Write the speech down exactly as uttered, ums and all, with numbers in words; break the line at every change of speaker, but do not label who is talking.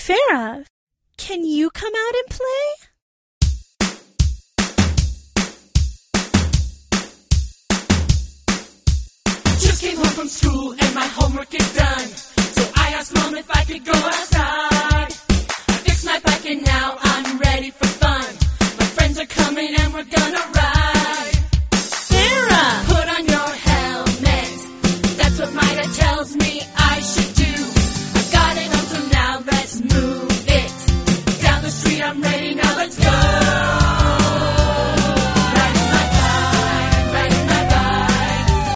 Farah, can you come out and play?
Just came home from school and my homework is done. So I asked Mom if I could go outside. I fixed my bike and now I'm ready for fun. My friends are coming and we're gonna ride.